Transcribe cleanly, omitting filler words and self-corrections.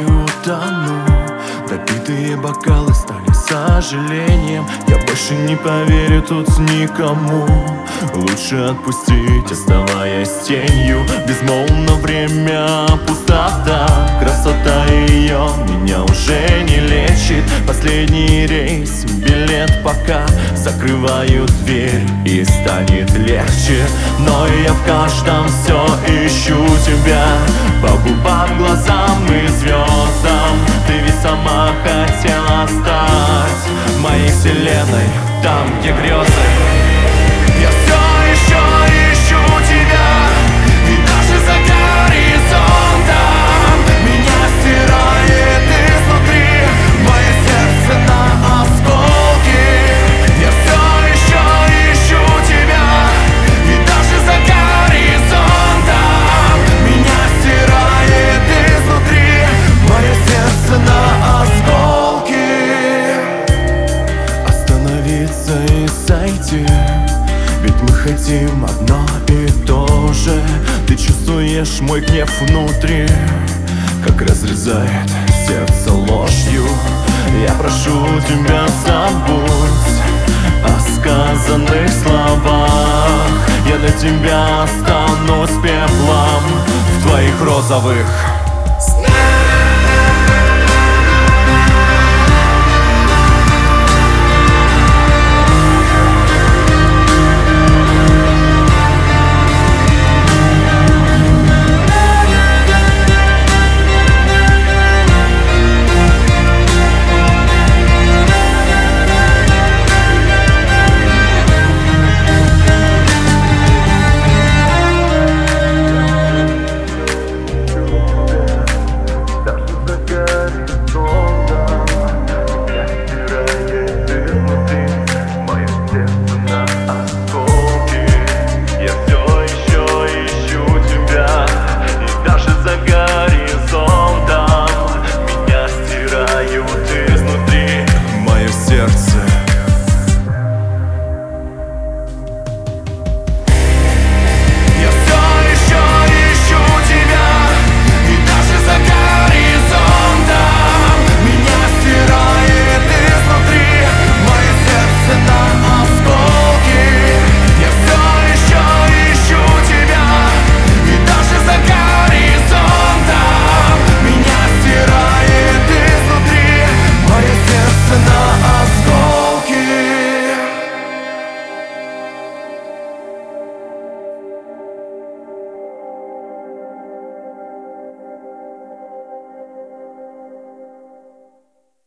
утону. Допитые бокалы стали сожалением. Я больше не поверю тут никому. Лучше отпустить, оставаясь тенью. Безмолвно время, пустота. Красота ее меня уже не лечит. Последний рейс, билет пока. Закрываю дверь и станет легче. Но я в каждом все ищу тебя. По губам, глазам и звездам. Ты ведь сама хотела стать моей вселенной, там, где грезы. Я все еще ищу тебя, и даже за горизонтом меня стирает изнутри мое сердце на осколки. Я все еще ищу тебя, и даже за горизонтом меня стирает изнутри мое сердце на осколки. Остановиться и сойти, ведь мы хотим одно и то же. Ты чувствуешь мой гнев внутри, как разрезает сердце ложью. Я прошу тебя, забудь о сказанных словах. Я для тебя останусь пеплом в твоих розовых снах.